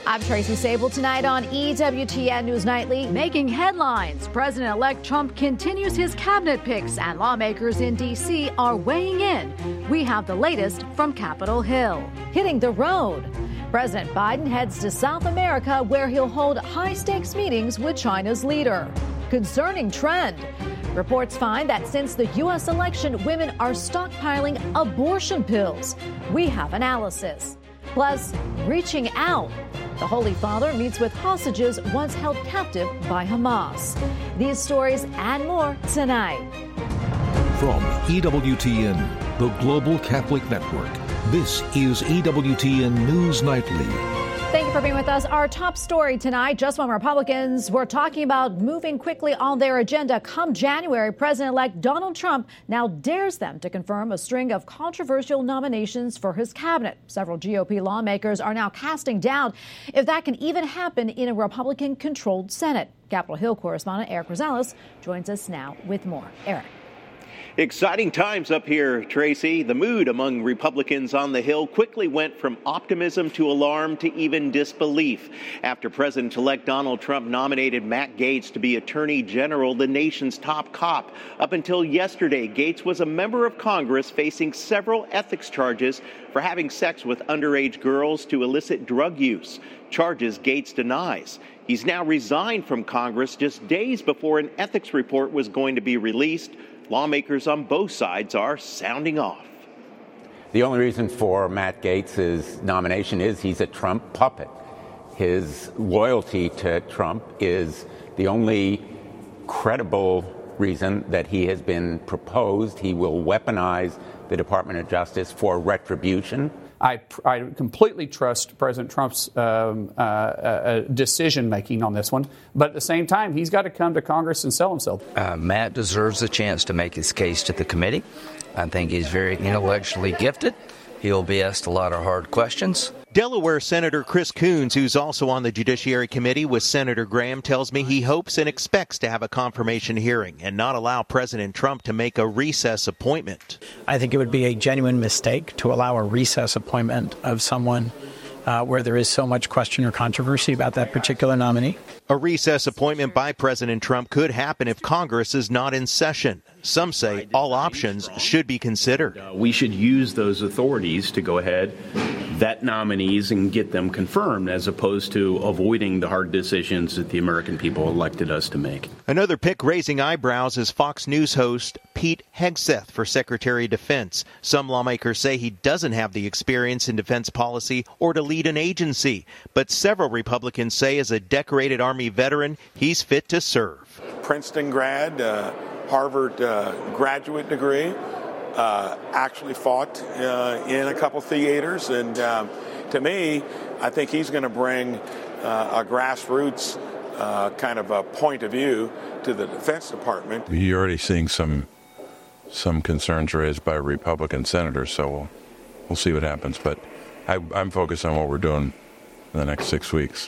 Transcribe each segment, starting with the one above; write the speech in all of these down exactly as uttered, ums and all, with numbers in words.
I'm Tracy Sable. Tonight on E W T N News Nightly. Making headlines. President-elect Trump continues his cabinet picks, and lawmakers in D C are weighing in. We have the latest from Capitol Hill. Hitting the road. President Biden heads to South America, where he'll hold high-stakes meetings with China's leader. Concerning trend. Reports find that since the U S election, women are stockpiling abortion pills. We have analysis. Plus, reaching out. The Holy Father meets with hostages once held captive by Hamas. These stories and more tonight. From E W T N, the Global Catholic Network, this is E W T N News Nightly. Thank you for being with us. Our top story tonight, just when Republicans were talking about moving quickly on their agenda come January, President-elect Donald Trump now dares them to confirm a string of controversial nominations for his cabinet. Several G O P lawmakers are now casting doubt if that can even happen in a Republican-controlled Senate. Capitol Hill correspondent Eric Rosales joins us now with more. Eric. Exciting times up here, Tracy. The mood among Republicans on the Hill quickly went from optimism to alarm to even disbelief after President-elect Donald Trump nominated Matt Gaetz to be Attorney General, the nation's top cop. Up until yesterday, Gaetz was a member of Congress facing several ethics charges for having sex with underage girls to elicit drug use, charges Gaetz denies. He's now resigned from Congress just days before an ethics report was going to be released. Lawmakers on both sides are sounding off. The only reason for Matt Gaetz's nomination is he's a Trump puppet. His loyalty to Trump is the only credible reason that he has been proposed. He will weaponize the Department of Justice for retribution. I, I completely trust President Trump's um, uh, uh, decision-making on this one. But at the same time, he's got to come to Congress and sell himself. Uh, Matt deserves a chance to make his case to the committee. I think he's very intellectually gifted. He'll be asked a lot of hard questions. Delaware Senator Chris Coons, who's also on the Judiciary Committee with Senator Graham, tells me he hopes and expects to have a confirmation hearing and not allow President Trump to make a recess appointment. I think it would be a genuine mistake to allow a recess appointment of someone uh, where there is so much question or controversy about that particular nominee. A recess appointment by President Trump could happen if Congress is not in session. Some say all options should be considered. Uh, we should use those authorities to go ahead, vet nominees, and get them confirmed, as opposed to avoiding the hard decisions that the American people elected us to make. Another pick raising eyebrows is Fox News host Pete Hegseth for Secretary of Defense. Some lawmakers say he doesn't have the experience in defense policy or to lead an agency, but several Republicans say as a decorated Army veteran, he's fit to serve. Princeton grad, uh, Harvard uh, graduate degree, uh, actually fought uh, in a couple theaters. And um, to me, I think he's going to bring uh, a grassroots uh, kind of a point of view to the Defense Department. You're already seeing some some concerns raised by Republican senators, so we'll, we'll see what happens. But I, I'm focused on what we're doing in the next six weeks.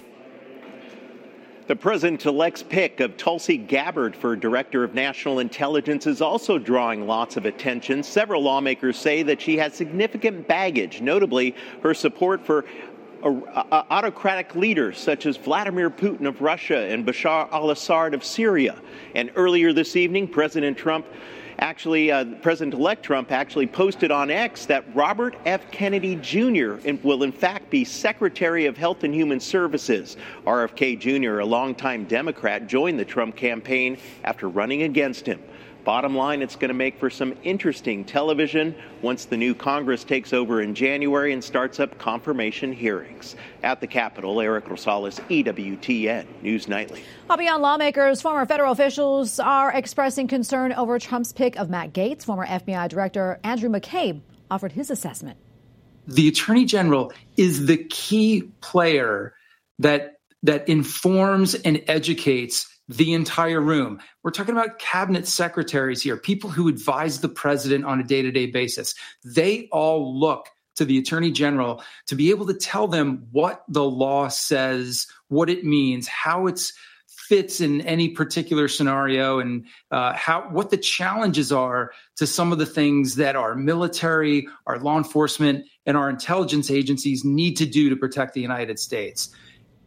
The president-elect's pick of Tulsi Gabbard for Director of National Intelligence is also drawing lots of attention. Several lawmakers say that she has significant baggage, notably her support for autocratic leaders such as Vladimir Putin of Russia and Bashar al-Assad of Syria. And earlier this evening, President Trump Actually, uh, President-elect Trump actually posted on X that Robert F. Kennedy Junior will in fact be Secretary of Health and Human Services. R F K Junior, a longtime Democrat, joined the Trump campaign after running against him. Bottom line, it's going to make for some interesting television once the new Congress takes over in January and starts up confirmation hearings. At the Capitol, Eric Rosales, E W T N News Nightly. Well, beyond lawmakers, former federal officials are expressing concern over Trump's pick of Matt Gaetz. Former F B I Director Andrew McCabe offered his assessment. The Attorney General is the key player that that informs and educates the entire room. We're talking about cabinet secretaries here, people who advise the president on a day-to-day basis. They all look to the Attorney General to be able to tell them what the law says, what it means, how it fits in any particular scenario, and uh, how what the challenges are to some of the things that our military, our law enforcement, and our intelligence agencies need to do to protect the United States.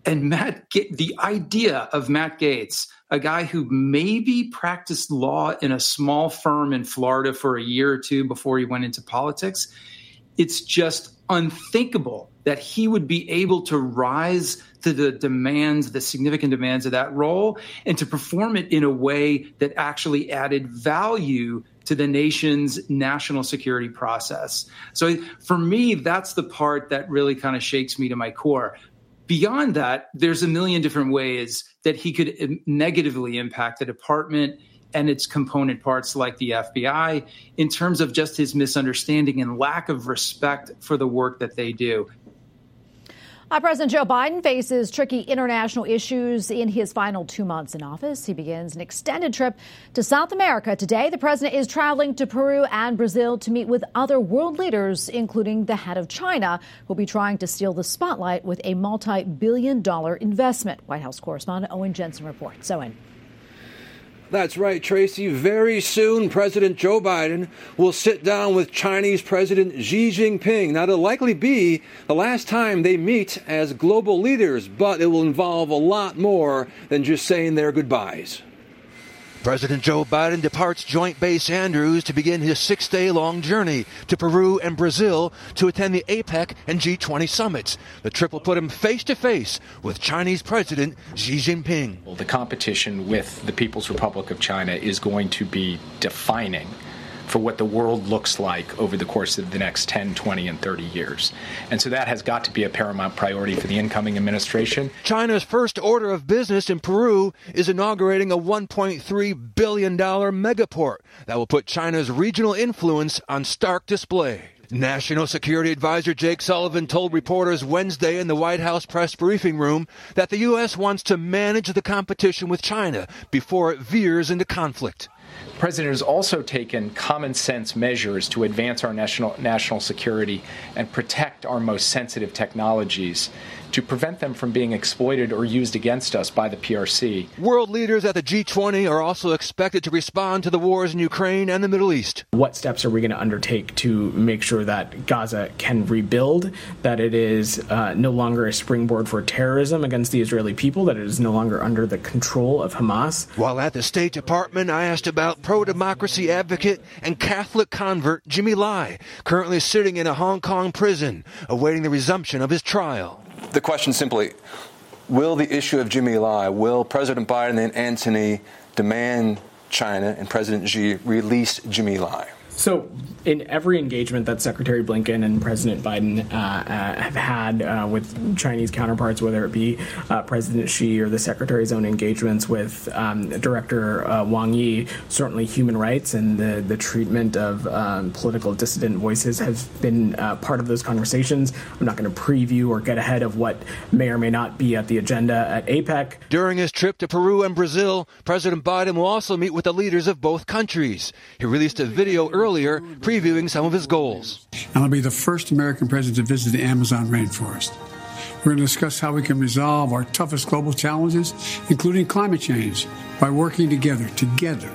And Matt, the idea of Matt Gaetz, a guy who maybe practiced law in a small firm in Florida for a year or two before he went into politics, it's just unthinkable that he would be able to rise to the demands, the significant demands of that role, and to perform it in a way that actually added value to the nation's national security process. So for me, that's the part that really kind of shakes me to my core. Beyond that, there's a million different ways that he could negatively impact the department and its component parts like the F B I in terms of just his misunderstanding and lack of respect for the work that they do. Uh, President Joe Biden faces tricky international issues in his final two months in office. He begins an extended trip to South America. Today, the president is traveling to Peru and Brazil to meet with other world leaders, including the head of China, who will be trying to steal the spotlight with a multi-billion dollar investment. White House correspondent Owen Jensen reports. Owen. That's right, Tracy. Very soon, President Joe Biden will sit down with Chinese President Xi Jinping. Now, it'll likely be the last time they meet as global leaders, but it will involve a lot more than just saying their goodbyes. President Joe Biden departs Joint Base Andrews to begin his six-day-long journey to Peru and Brazil to attend the APEC and G twenty summits. The trip will put him face-to-face with Chinese President Xi Jinping. Well, the competition with the People's Republic of China is going to be defining for what the world looks like over the course of the next ten, twenty, and thirty years. And so that has got to be a paramount priority for the incoming administration. China's first order of business in Peru is inaugurating a one point three billion dollars megaport that will put China's regional influence on stark display. National Security Advisor Jake Sullivan told reporters Wednesday in the White House press briefing room that the U S wants to manage the competition with China before it veers into conflict. The president has also taken common sense measures to advance our national national security and protect our most sensitive technologies to prevent them from being exploited or used against us by the P R C. World leaders at the G twenty are also expected to respond to the wars in Ukraine and the Middle East. What steps are we going to undertake to make sure that Gaza can rebuild, that it is uh, no longer a springboard for terrorism against the Israeli people, that it is no longer under the control of Hamas? While at the State Department, I asked about pro-democracy advocate and Catholic convert Jimmy Lai, currently sitting in a Hong Kong prison, awaiting the resumption of his trial. The question simply, will the issue of Jimmy Lai, will President Biden and Antony demand China and President Xi release Jimmy Lai? So in every engagement that Secretary Blinken and President Biden uh, uh, have had uh, with Chinese counterparts, whether it be uh, President Xi or the Secretary's own engagements with um, Director uh, Wang Yi, certainly human rights and the, the treatment of um, political dissident voices has been uh, part of those conversations. I'm not going to preview or get ahead of what may or may not be at the agenda at APEC. During his trip to Peru and Brazil, President Biden will also meet with the leaders of both countries. He released a video earlier Earlier, previewing some of his goals. And I'll be the first American president to visit the Amazon rainforest. We're going to discuss how we can resolve our toughest global challenges, including climate change, by working together, together.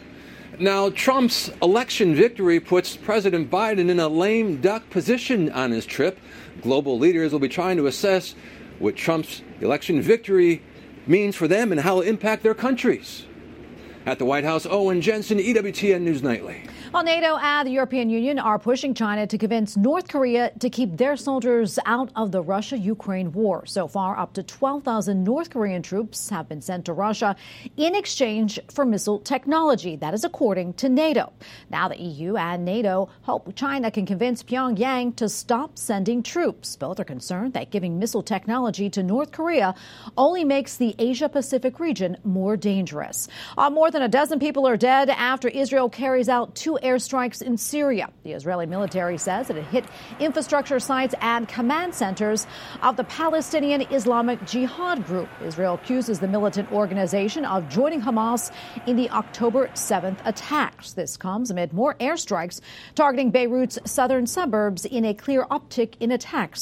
Now, Trump's election victory puts President Biden in a lame duck position on his trip. Global leaders will be trying to assess what Trump's election victory means for them and how it will impact their countries. At the White House, Owen Jensen, E W T N News Nightly. Well, NATO and the European Union are pushing China to convince North Korea to keep their soldiers out of the Russia-Ukraine war. So far, up to twelve thousand North Korean troops have been sent to Russia in exchange for missile technology. That is according to NATO. Now the E U and NATO hope China can convince Pyongyang to stop sending troops. Both are concerned that giving missile technology to North Korea only makes the Asia-Pacific region more dangerous. Uh, more than a dozen people are dead after Israel carries out two airstrikes in Syria. The Israeli military says that it hit infrastructure sites and command centers of the Palestinian Islamic Jihad group. Israel accuses the militant organization of joining Hamas in the October seventh attacks. This comes amid more airstrikes targeting Beirut's southern suburbs in a clear uptick in attacks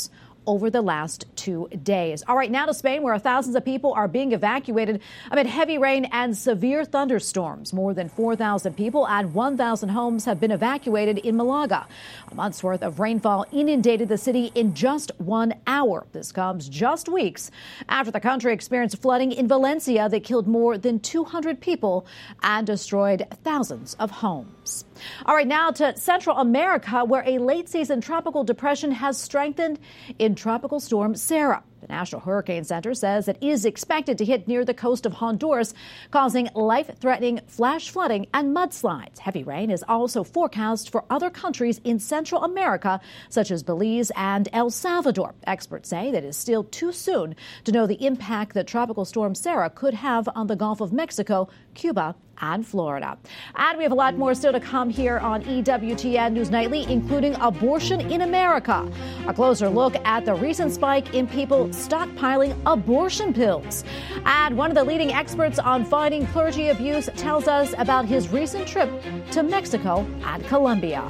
over the last two days. All right, now to Spain, where thousands of people are being evacuated amid heavy rain and severe thunderstorms. More than four thousand people and one thousand homes have been evacuated in Malaga. A month's worth of rainfall inundated the city in just one hour. This comes just weeks after the country experienced flooding in Valencia that killed more than two hundred people and destroyed thousands of homes. All right, now to Central America, where a late-season tropical depression has strengthened in Tropical Storm Sara. The National Hurricane Center says it is expected to hit near the coast of Honduras, causing life-threatening flash flooding and mudslides. Heavy rain is also forecast for other countries in Central America, such as Belize and El Salvador. Experts say that it is still too soon to know the impact that Tropical Storm Sara could have on the Gulf of Mexico, Cuba, and Florida. And we have a lot more still to come here on E W T N News Nightly, including abortion in America. A closer look at the recent spike in people stockpiling abortion pills. And one of the leading experts on fighting clergy abuse tells us about his recent trip to Mexico and Colombia.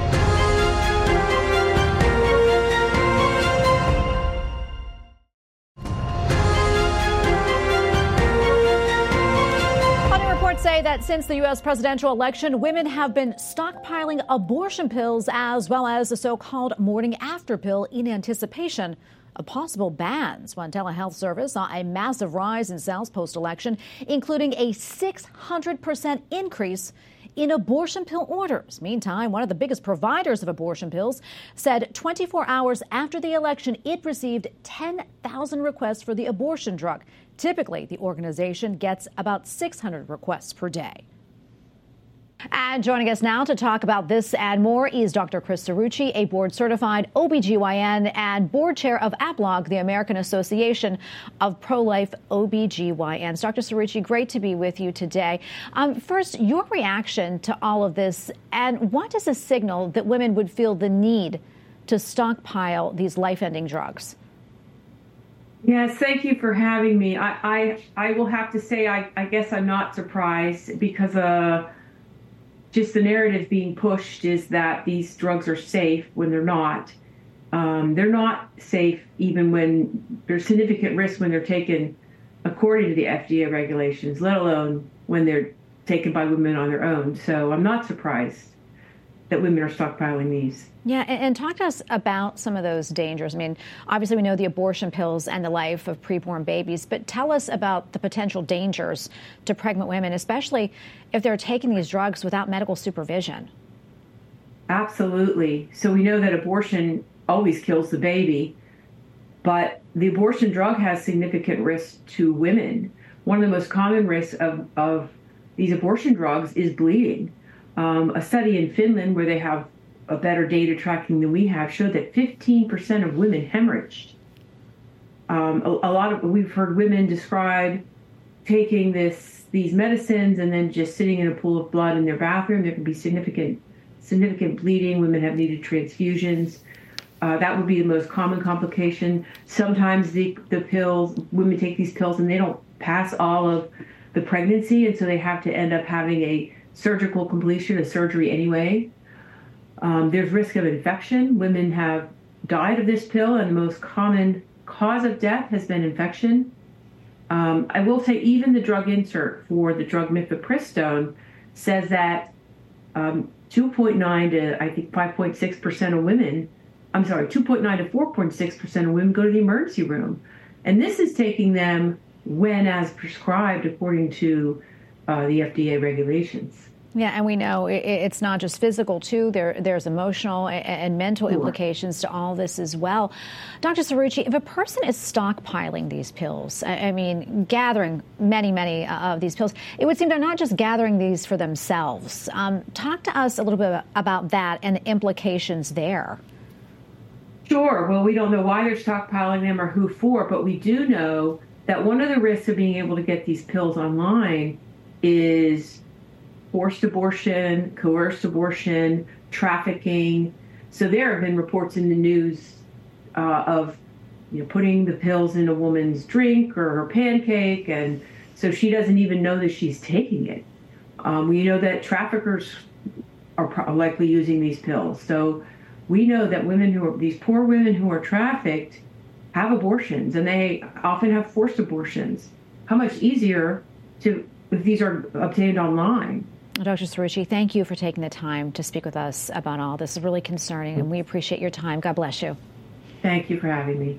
Say that since the U S presidential election, women have been stockpiling abortion pills as well as the so-called morning after pill in anticipation of possible bans. One telehealth service saw a massive rise in sales post-election, including a six hundred percent increase in abortion pill orders. Meantime, one of the biggest providers of abortion pills said twenty-four hours after the election, it received ten thousand requests for the abortion drug. Typically, the organization gets about six hundred requests per day. And joining us now to talk about this and more is Doctor Chris Cerrucci, a board-certified O B G Y N and board chair of APLOG, the American Association of Pro-Life O B G Y Ns. Doctor Cerrucci, great to be with you today. Um, first, your reaction to all of this, and what does this signal that women would feel the need to stockpile these life-ending drugs? Yes, thank you for having me. I I, I will have to say I, I guess I'm not surprised because uh, just the narrative being pushed is that these drugs are safe when they're not. Um, they're not safe even when there's significant risk when they're taken according to the F D A regulations, let alone when they're taken by women on their own. So I'm not surprised that women are stockpiling these. Yeah, and, and talk to us about some of those dangers. I mean, obviously we know the abortion pills and the life of preborn babies, but tell us about the potential dangers to pregnant women, especially if they're taking these drugs without medical supervision. Absolutely. So we know that abortion always kills the baby, but the abortion drug has significant risks to women. One of the most common risks of, of these abortion drugs is bleeding. Um, a study in Finland where they have a better data tracking than we have showed that fifteen percent of women hemorrhaged. Um, a, a lot of, we've heard women describe taking this, these medicines and then just sitting in a pool of blood in their bathroom. There can be significant, significant bleeding. Women have needed transfusions. Uh, that would be the most common complication. Sometimes the, the pills, women take these pills and they don't pass all of the pregnancy, and so they have to end up having a surgical completion, a surgery anyway. Um, there's risk of infection. Women have died of this pill, and the most common cause of death has been infection. Um, I will say even the drug insert for the drug mifepristone says that um, two point nine to, I think, five point six percent of women, I'm sorry, two point nine to four point six percent of women go to the emergency room. And this is taking them when as prescribed according to uh, the F D A regulations. Yeah, and we know it, it's not just physical, too. There, there's emotional and, and mental sure. implications to all this as well. Doctor Cerrucci, if a person is stockpiling these pills, I, I mean, gathering many, many uh, of these pills, it would seem they're not just gathering these for themselves. Um, talk to us a little bit about that and the implications there. Sure. Well, we don't know why they're stockpiling them or who for, but we do know that one of the risks of being able to get these pills online is forced abortion, coerced abortion, trafficking. So there have been reports in the news uh, of, you know, putting the pills in a woman's drink or her pancake, and so she doesn't even know that she's taking it. Um, we know that traffickers are pro- likely using these pills. So we know that women who are, these poor women who are trafficked have abortions, and they often have forced abortions. How much easier to if these are obtained online? Doctor Cerrucci, thank you for taking the time to speak with us about all this. It's really concerning, and we appreciate your time. God bless you. Thank you for having me.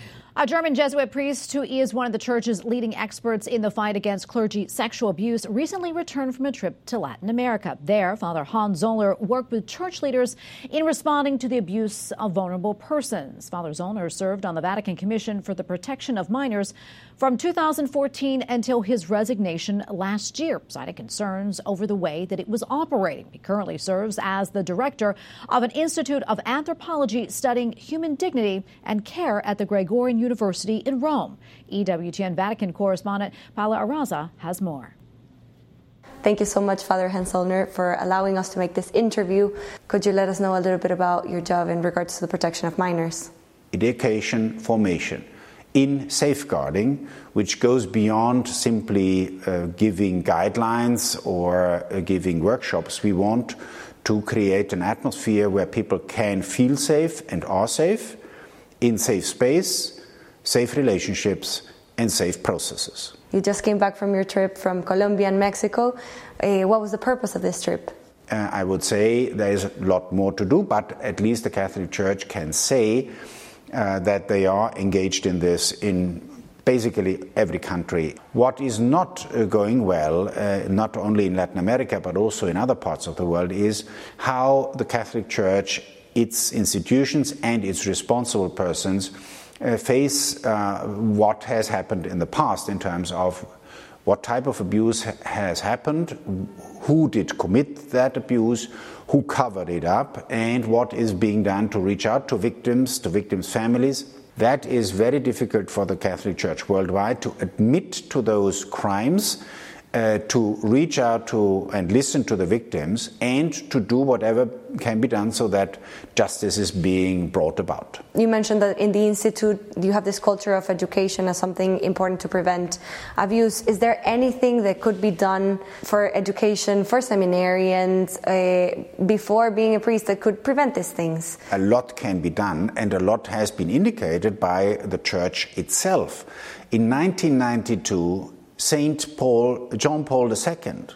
A German Jesuit priest who is one of the church's leading experts in the fight against clergy sexual abuse recently returned from a trip to Latin America. There, Father Hans Zollner worked with church leaders in responding to the abuse of vulnerable persons. Father Zollner served on the Vatican Commission for the Protection of Minors from two thousand fourteen until his resignation last year, citing concerns over the way that it was operating. He currently serves as the director of an Institute of Anthropology studying human dignity and care at the Gregorian University in Rome. E W T N Vatican correspondent Paula Arraza has more. Thank you so much, Father Hans Zollner, for allowing us to make this interview. Could you let us know a little bit about your job in regards to the protection of minors? Education, formation in safeguarding, which goes beyond simply uh, giving guidelines or uh, giving workshops. We want to create an atmosphere where people can feel safe and are safe, in safe space, safe relationships, and safe processes. You just came back from your trip from Colombia and Mexico. Uh, what was the purpose of this trip? Uh, I would say there is a lot more to do, but at least the Catholic Church can say uh, that they are engaged in this in basically every country. What is not uh, going well, uh, not only in Latin America, but also in other parts of the world, is how the Catholic Church, its institutions and its responsible persons uh, face uh, what has happened in the past in terms of what type of abuse ha- has happened, who did commit that abuse, who covered it up, and what is being done to reach out to victims, to victims' families. That is very difficult for the Catholic Church worldwide to admit to those crimes, uh, to reach out to and listen to the victims, and to do whatever can be done so that justice is being brought about. You mentioned that in the Institute you have this culture of education as something important to prevent abuse. Is there anything that could be done for education, for seminarians, uh, before being a priest that could prevent these things? A lot can be done, and a lot has been indicated by the Church itself. In nineteen ninety-two, Saint Paul, John Paul the Second,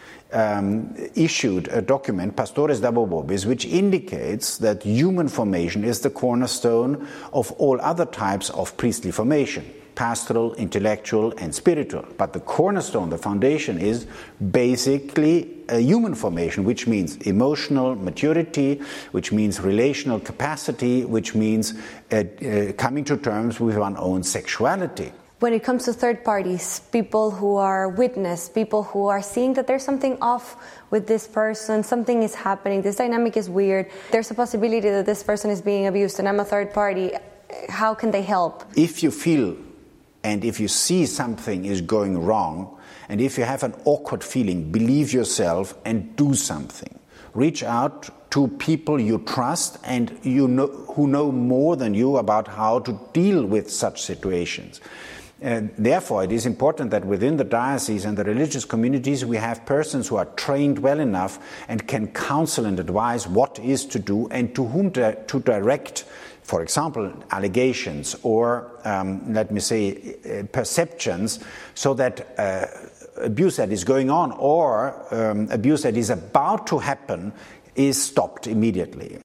um, issued a document, Pastores Dabo Vobis, which indicates that human formation is the cornerstone of all other types of priestly formation, pastoral, intellectual, and spiritual. But the cornerstone, the foundation, is basically a human formation, which means emotional maturity, which means relational capacity, which means uh, uh, coming to terms with one's own sexuality. When it comes to third parties, people who are witness, people who are seeing that there's something off with this person, something is happening, this dynamic is weird, there's a possibility that this person is being abused and I'm a third party, how can they help? If you feel and if you see something is going wrong, and if you have an awkward feeling, believe yourself and do something. Reach out to people you trust and you know, who know more than you about how to deal with such situations. And therefore, it is important that within the diocese and the religious communities we have persons who are trained well enough and can counsel and advise what is to do and to whom to, to direct, for example, allegations or, um, let me say, uh, perceptions, so that uh, abuse that is going on or um, abuse that is about to happen is stopped immediately.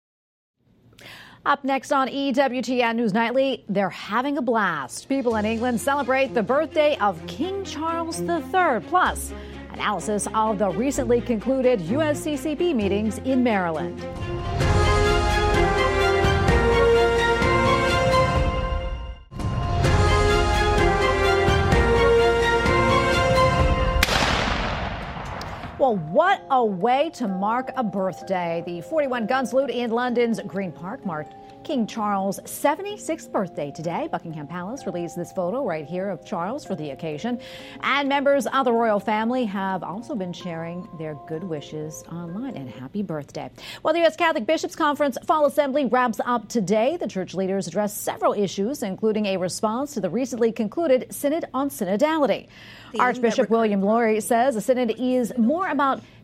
Up next on E W T N News Nightly, they're having a blast. People in England celebrate the birthday of King Charles the Third. Plus, analysis of the recently concluded U S C C B meetings in Maryland. Well, what a way to mark a birthday. The forty-one gun salute in London's Green Park marked King Charles' seventy-sixth birthday today. Buckingham Palace released this photo right here of Charles for the occasion. And members of the royal family have also been sharing their good wishes online. And happy birthday. Well, the U S Catholic Bishops' Conference Fall Assembly wraps up today. The church leaders addressed several issues, including a response to the recently concluded Synod on Synodality. Archbishop William Lori says the synod is more about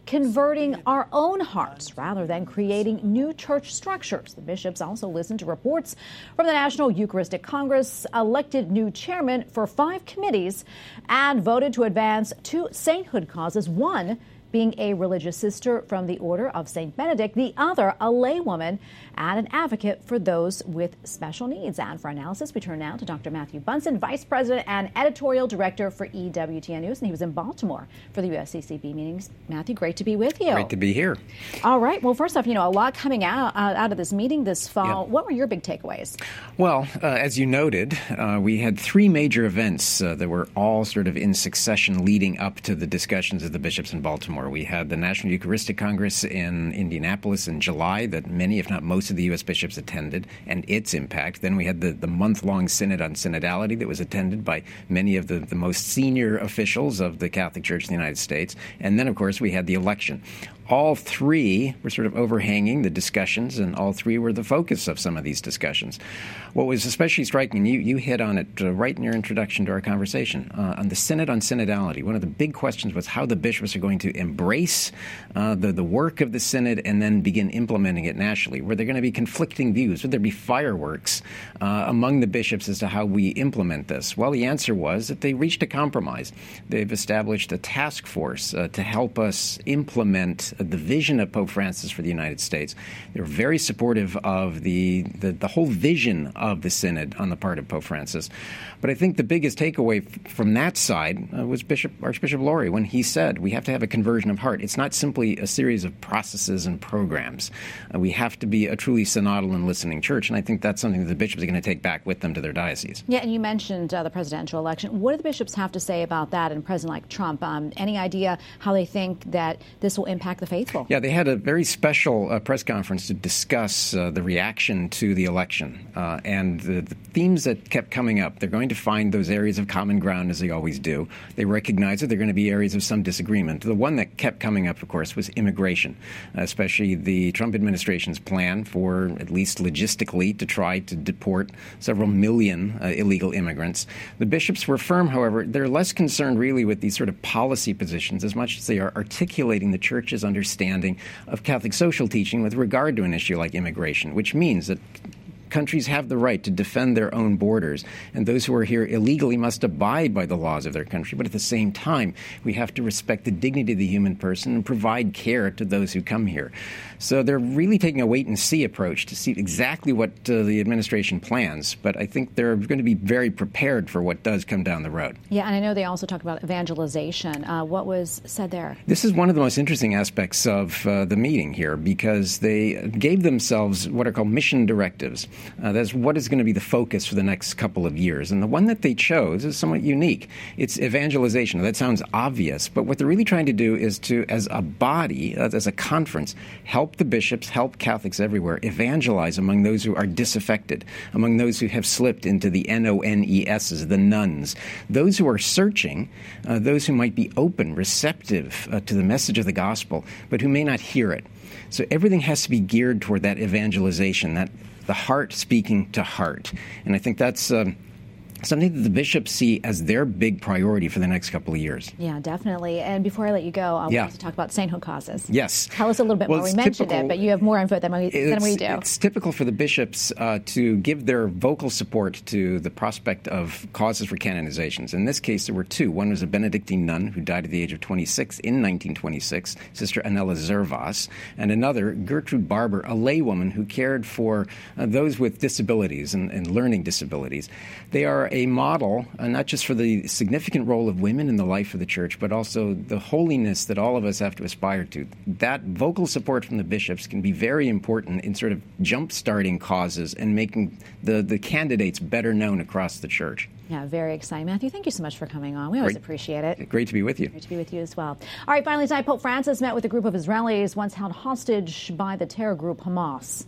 converting our own hearts rather than creating new church structures. The bishops also listened to reports from the National Eucharistic Congress, elected new chairman for five committees, and voted to advance two sainthood causes, one being a religious sister from the Order of Saint Benedict, the other a laywoman and an advocate for those with special needs. And for analysis, we turn now to Doctor Matthew Bunson, Vice President and Editorial Director for E W T N News, and he was in Baltimore for the U S C C B meetings. Matthew, great to be with you. Great to be here. All right. Well, first off, you know, a lot coming out uh, out of this meeting this fall. Yep. What were your big takeaways? Well, uh, as you noted, uh, we had three major events uh, that were all sort of in succession leading up to the discussions of the bishops in Baltimore. We had the National Eucharistic Congress in Indianapolis in July that many, if not most, of the U S bishops attended, and its impact. Then we had the, the month-long Synod on Synodality that was attended by many of the, the most senior officials of the Catholic Church in the United States. And then, of course, we had the election. All three were sort of overhanging the discussions, and all three were the focus of some of these discussions. What was especially striking, you, you hit on it uh, right in your introduction to our conversation, uh, on the Synod on Synodality. One of the big questions was how the bishops are going to embrace uh, the, the work of the Synod and then begin implementing it nationally. Were there going to be conflicting views? Would there be fireworks uh, among the bishops as to how we implement this? Well, the answer was that they reached a compromise. They've established a task force uh, to help us implement the vision of Pope Francis for the United States. They're very supportive of the, the, the whole vision of the Synod on the part of Pope Francis. But I think the biggest takeaway f- from that side uh, was Bishop Archbishop Lori when he said we have to have a conversion of heart. It's not simply a series of processes and programs. Uh, we have to be a truly synodal and listening church, and I think that's something that the bishops are going to take back with them to their diocese. Yeah, and you mentioned uh, the presidential election. What do the bishops have to say about that and President-elect Trump? Um, any idea how they think that this will impact the faithful? Yeah, they had a very special uh, press conference to discuss uh, the reaction to the election uh, and the, the themes that kept coming up. They're going to find those areas of common ground, as they always do. They recognize that there are going to be areas of some disagreement. The one that kept coming up, of course, was immigration, especially the Trump administration's plan for, at least logistically, to try to deport several million uh, illegal immigrants. The bishops were firm, however. They're less concerned really with these sort of policy positions as much as they are articulating the church's understanding of Catholic social teaching with regard to an issue like immigration, which means that countries have the right to defend their own borders, and those who are here illegally must abide by the laws of their country. But at the same time, we have to respect the dignity of the human person and provide care to those who come here. So they're really taking a wait-and-see approach to see exactly what uh, the administration plans, but I think they're going to be very prepared for what does come down the road. Yeah, and I know they also talk about evangelization. Uh, what was said there? This is one of the most interesting aspects of uh, the meeting here, because they gave themselves what are called mission directives. Uh, that's what is going to be the focus for the next couple of years. And the one that they chose is somewhat unique. It's evangelization. That sounds obvious, but what they're really trying to do is to, as a body, as a conference, help the bishops, help Catholics everywhere, evangelize among those who are disaffected, among those who have slipped into the N O N E S's, the nuns, those who are searching, uh, those who might be open, receptive uh, to the message of the gospel, but who may not hear it. So everything has to be geared toward that evangelization, that the heart speaking to heart. And I think that's um, something that the bishops see as their big priority for the next couple of years. Yeah, definitely. And before I let you go, I yeah. want to talk about sainthood causes. Yes. Tell us a little bit well, more. We mentioned typical, it, but you have more info than we, than we do. It's typical for the bishops uh, to give their vocal support to the prospect of causes for canonizations. In this case, there were two. One was a Benedictine nun who died at the age of twenty-six in nineteen twenty-six, Sister Anela Zervas, and another, Gertrude Barber, a laywoman who cared for uh, those with disabilities and, and learning disabilities. They are a model Uh, not just for the significant role of women in the life of the church, but also the holiness that all of us have to aspire to. That vocal support from the bishops can be very important in sort of jump-starting causes and making the, the candidates better known across the church. Yeah, very exciting. Matthew, thank you so much for coming on. We always Great. appreciate it. Great to be with you. Great to be with you as well. All right, finally tonight, Pope Francis met with a group of Israelis once held hostage by the terror group Hamas.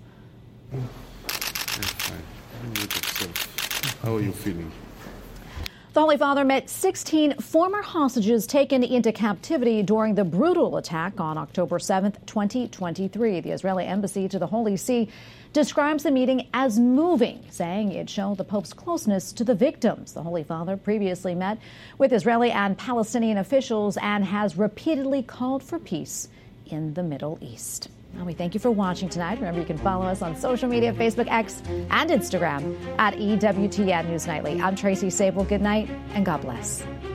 How are you feeling? The Holy Father met sixteen former hostages taken into captivity during the brutal attack on October seventh, twenty twenty-three. The Israeli embassy to the Holy See describes the meeting as moving, saying it showed the Pope's closeness to the victims. The Holy Father previously met with Israeli and Palestinian officials and has repeatedly called for peace in the Middle East. And we thank you for watching tonight. Remember, you can follow us on social media, Facebook, X, and Instagram at E W T N News Nightly. I'm Tracy Sable. Good night, and God bless.